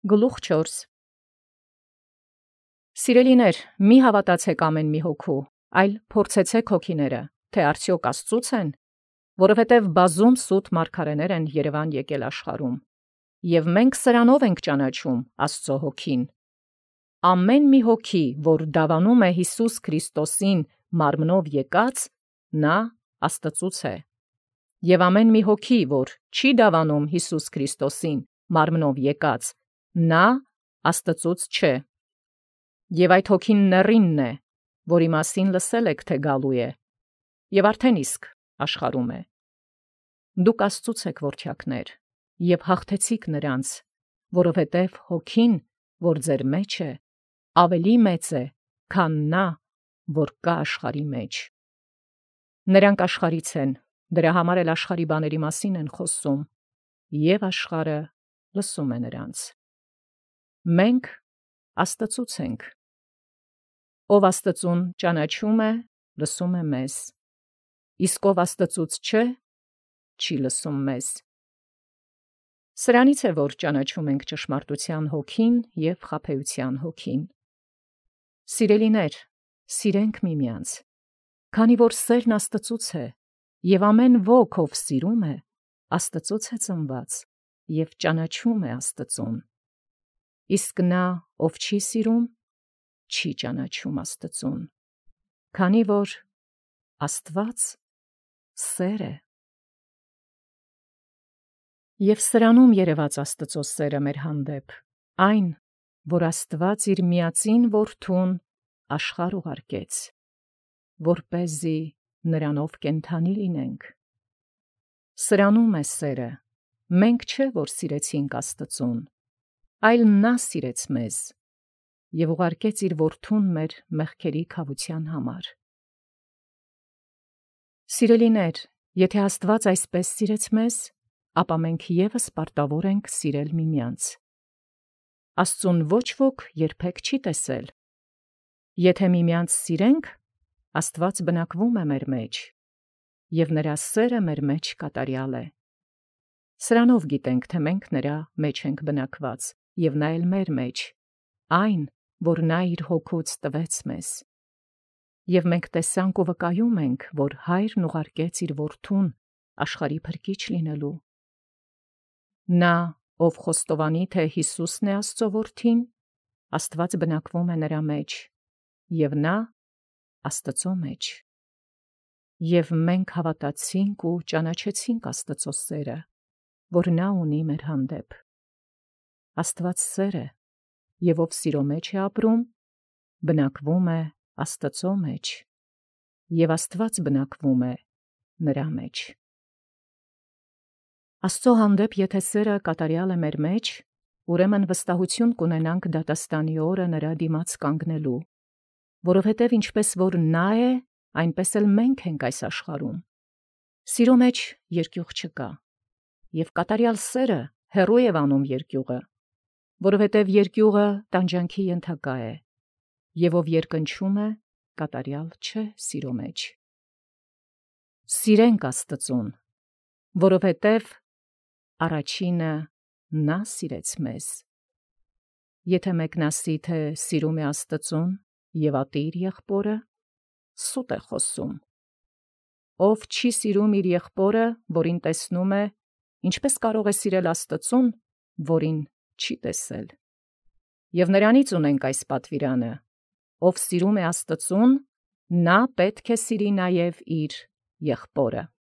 Գլուխ 4 Սիրելիներ, մի հավատացեք ամեն մի հոգու, այլ փորձեցեք հոգիները, թե արդյոք Աստծուց են, որովհետև բազում սուտ մարգարեներ են Երևան եկել աշխարհում, և մենք սրանով ենք ճանաչում Աստծո հոգին։ Ամեն մի հոգի, որ դավանում է Հիսուս Քրիստոսին մարմնով եկած, նա Աստծուց է, և ամեն մի հոգի, որ չի դավանում Հիսուս Քրիստոսին մարմնով եկած, նա Աստծուց չէ։ Եվ այդ հոգին նեռինն է, որի մասին լսել եք, թե գալու է, և արդեն իսկ աշխարհում է։ Դուք Աստծուց եք որդյակներ, և հաղթեցիք նրանց, որովհետև հոգին, որ ձեր մեջ է, ավելի մեծ է, քան նա, որ կա աշխարհի մեջ։ Նրանք աշխարհից են, դրա համար էլ աշխարհի բաների մասին են խոսում, և աշխարհը լսում է նրանց։ Մենք Աստծուց ենք։ Ով Աստծուն ճանաչում է, լսում է մեզ, իսկ ով Աստծուց չէ, չի լսում մեզ։ Սրանից է, որ ճանաչում ենք ճշմարտության հոգին և խաբեության հոգին։ Սիրելիներ, սիրենք միմյանց, քանի որ սերն Աստծուց է, և ամեն ոք, ով սիրում է, Աստծուց է ծնված և ճանաչում է Աստծուն։ Իսկ նա, ով չի սիրում, չի ճանաչում Աստծուն, քանի որ Աստված սեր է։ Եվ սրանում երևաց Աստծո սերը մեր հանդեպ, այն, որ Աստված իր միածին Որդուն աշխարհ ուղարկեց, որպեսզի նրանով կենդանի լինենք։ Սրանում է սերը, մենք չէ, որ սիրեցինք Աստծուն, այլ նա սիրեց մեզ և ուղարկեց իր Որդուն մեր մեղքերի քավության համար։ Սիրելիներ, եթե Աստված այսպես սիրեց մեզ, ապա մենք ևս պարտավոր ենք սիրել միմյանց։ Աստծուն ոչ ոք երբեք չի տեսել։ Եթե միմյանց սիրենք, Աստված բնակվում է մեր մեջ, և նրա սերը մեր մեջ կատարյալ է։ Սրանով գիտենք, թե մենք նրա մեջ ենք բնակված, և նա էլ մեր մեջ, այն, որ նա իր հոգուց տվեց մեզ։ Եվ մենք տեսանք ու վկայում ենք, որ Հայրն ուղարկեց իր Որդուն աշխարհի փրկիչ լինելու։ Նա, ով խոստովանի, թե Հիսուսն է Աստծո Որդին, Աստված բնակվում է նրա մեջ, և նա Աստծո մեջ։ Եվ մենք հավատացինք ու ճանաչեցինք Աստծո սերը, որ նա ունի մեր հանդեպ։ Աստված սեր է, և ով սիրո մեջ է ապրում, բնակվում է Աստծո մեջ, և Աստված բնակվում է նրա մեջ։ Աստծո հանդեպ եթե սերը կատարյալ է մեր մեջ, ուրեմն վստահություն կունենանք դատաստանի օրը նրա դիմաց կանգնելու, որովհետև ինչպես որ նա է, այնպես էլ մենք ենք այս աշխարհում։ Սիրո մեջ երկյուղ չկա, և կատարյալ սերը հեռու է վանում երկյուղը, որովհետև երկյուղը տանջանքի ենթակա է, և ով երկնչում է, կատարյալ չէ սիրո մեջ։ Սիրենք Աստծուն, որովհետև առաջինը նա սիրեց մեզ։ Եթե մեկն ասի, թե սիրում է Աստծուն և ատի իր եղբորը, սուտ է խոսում։ Ով չի սիրում իր եղբորը, որին տեսնում է, ինչպես կարող է սիրել Աստծուն, որին չի տեսել։ Եվ նրանից ունենք այս պատվիրանը. ով սիրում է Աստծուն, նա պետք է սիրի նաև իր եղբորը։